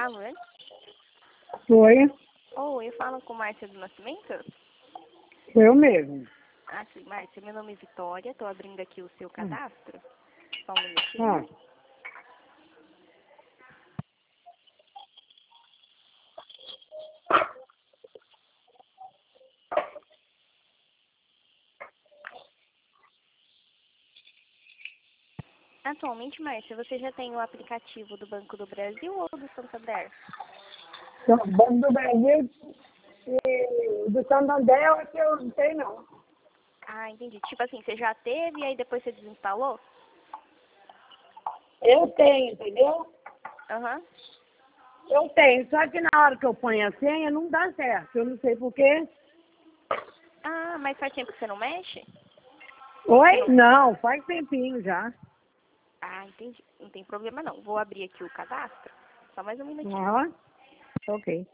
Alô? Foi, Oi, falo com Márcia do Nascimento? eu mesmo. Ah, sim, Márcia, meu nome é Vitória, estou abrindo aqui o seu cadastro. Só um Ah, minutinho. Atualmente, Márcia, você já tem o aplicativo do Banco do Brasil ou do Santander? então, Banco do Brasil e do Santander é que eu não sei não. Ah, entendi. Tipo assim, você já teve e aí depois você desinstalou? Eu tenho, entendeu? Aham. Eu tenho, só que na hora que eu ponho a senha não dá certo. Eu não sei porquê. Ah, mas faz tempo que você não mexe? Você Oi? não... Não, faz tempinho já. Ah, entendi. Não tem problema não. Vou abrir aqui o cadastro. Só mais um minutinho. Ah, ok.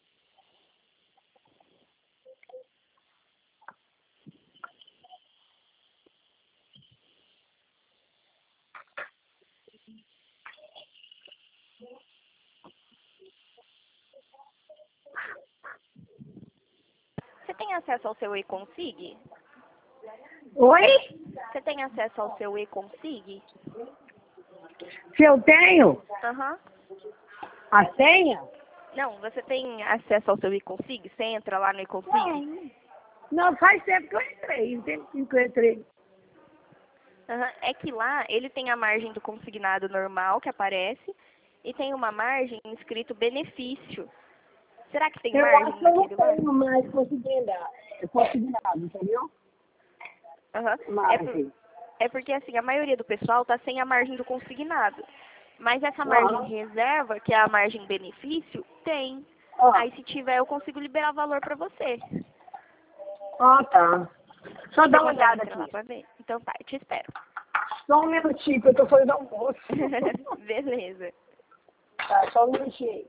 Você tem acesso ao seu e-consig? Oi? Você tem acesso ao seu e-consig? Se eu tenho Aham. a senha? Não, você tem acesso ao seu e-consig? Você entra lá no e-consig? Não. Não, faz tempo que eu entrei. Tem tempo que eu entrei. Aham. É que lá ele tem a margem do consignado normal que aparece e tem uma margem escrito benefício. Será que tem Eu acho margem que eu não naquele lá? tenho mais consignado, entendeu? Aham. Margem. É porque assim, a maioria do pessoal tá sem a margem do consignado. Mas essa margem Aham. reserva, que é a margem benefício, tem. Ó. Aí se tiver, eu consigo liberar valor pra você. Ah, tá. Só Você dá uma consegue olhada entrar lá aqui. pra ver? Então tá, eu te espero. Só um minutinho que eu tô fazendo almoço. Beleza. Tá, só um minutinho aí.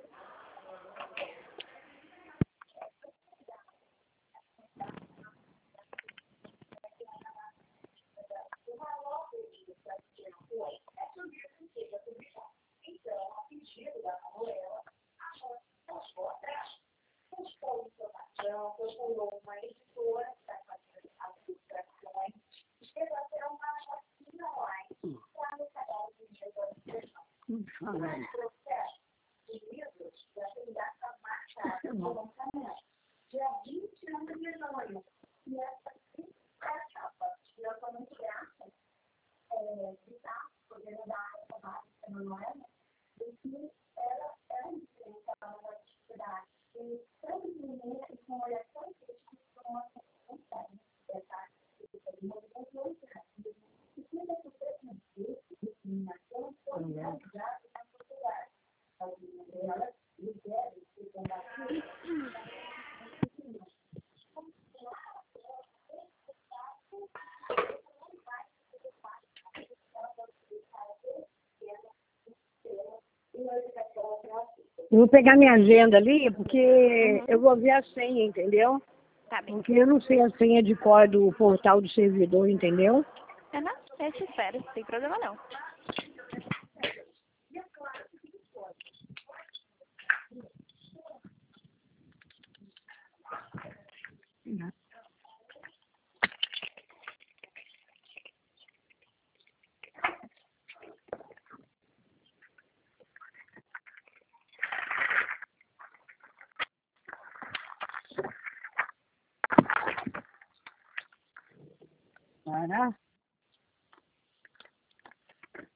Eu vou pegar minha agenda ali, porque eu Uhum. vou ver a senha, entendeu? Tá bem. Porque eu não sei a senha de cor do portal do servidor, entendeu? É, não, eu te espero. Não tem problema não. Para.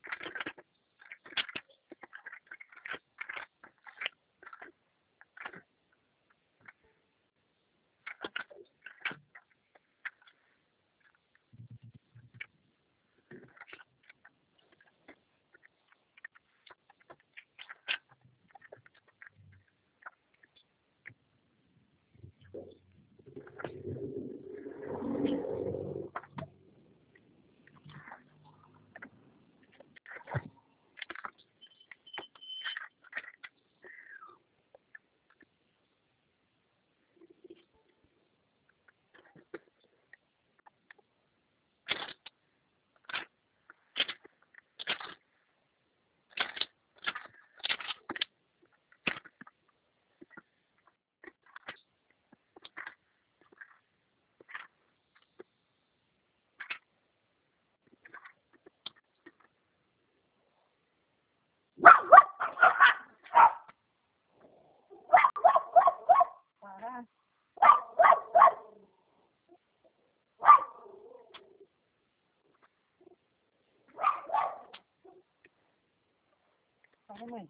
mãe.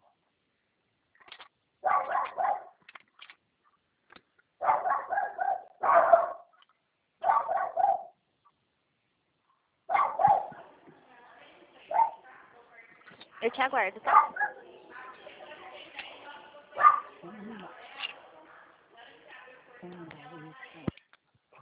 Eu te aguardo, tá?